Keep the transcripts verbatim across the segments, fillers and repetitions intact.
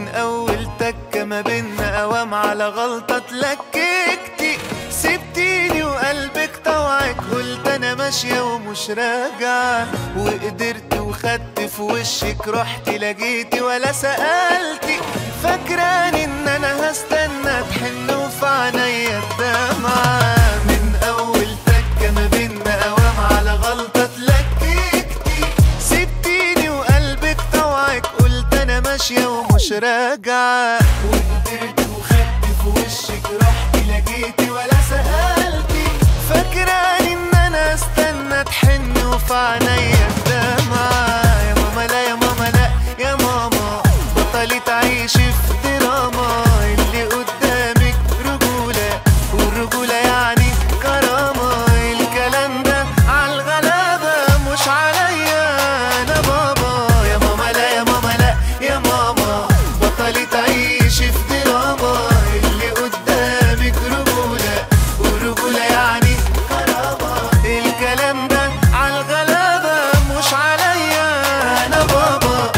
اول تكة ما بينا قوام على غلطة اتلككتي، سبتيني وقلبك طوعك، قلت انا ماشية ومش راجعة، وقدرت وخدت في وشك، رحت لقيتي ولا سألتي، فاكراني ان انا هستنى تحن وفي عينيا الدمعة. من اول تكة ما بينا قوام على غلطة اتلككتي، سبتيني وقلبك طوعك، قلت انا ماشية ومش راجعة، وقدرت وخدت في وشك، رحت لقيتي ولا سألتي، فاكراني ان انا استنى تحن وفي عينيا الدمعة. يا ماما لا يا ماما لا يا ماما، بطلي تعيشي في دراما، اللي قدامك رجولة، والرجولة يعني كرامة، الكلام ده عالغلابة مش عليا انا بابا. يا ماما لا يا ماما لا يا ماما، بطلي تعيشي في دراما، اللي قدامك رجولة، والرجولة يعني كرامة، الكلام ده عالغلابة مش عليا انا بابا.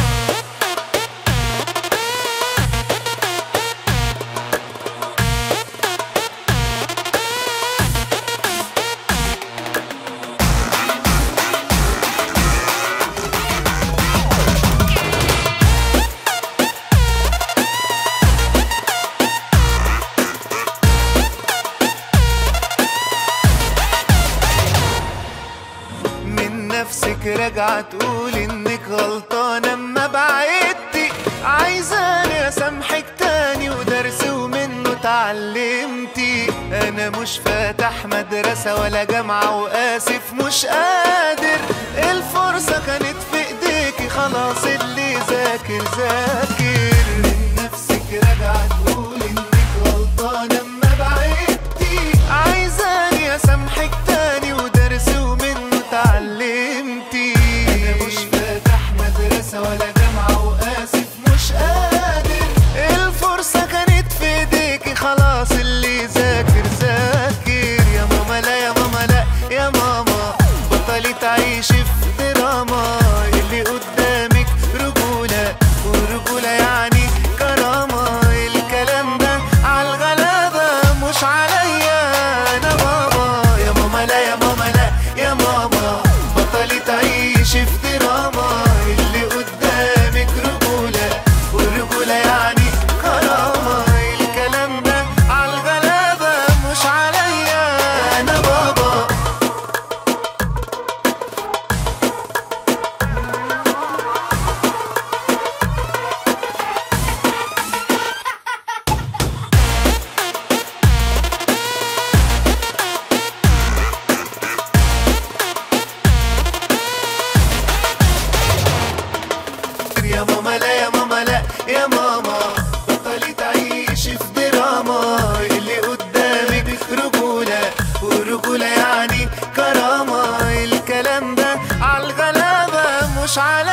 من نفسك راجعة تقول انك غلطانة اما بعدتي، عايزاني اسامحك تاني ودرس ومنه اتعلمتي، انا مش فاتح مدرسة ولا جامعة واسف مش قادر، الفرصة كانت في ايديكي خلاص، اللي ذاكر ذاكر. من نفسك راجعة تقول انك غلطانة اما بعدتي، عايزاني اسامحك تاني ودرس ومنه اتعلمتي، انا مش فاتح مدرسة ولا جامعة واسف مش قادر، الفرصة كانت في ايديكي خلاص، اللي ذاكر ذاكر. يا ماما لا يا ماما لا يا ماما، بطلي تعيشي في دراما، اللي قدامك رجولة، والرجولة يعني كرامة، الكلام ده عالغلابة مش عليا انا بابا. يا ماما لا يا ماما لا يا ماما، بطلي تعيشي في دراما، اللي قدامك رجولة، والرجولة يعني كرامة، الكلام ده عالغلابة مش عليا انا بابا. يا ماما لا يا ماما لا يا ماما، بطلي تعيشي في دراما، اللي قدامك رجولة، والرجولة يعني كرامة، الكلام ده عالغلابة مش على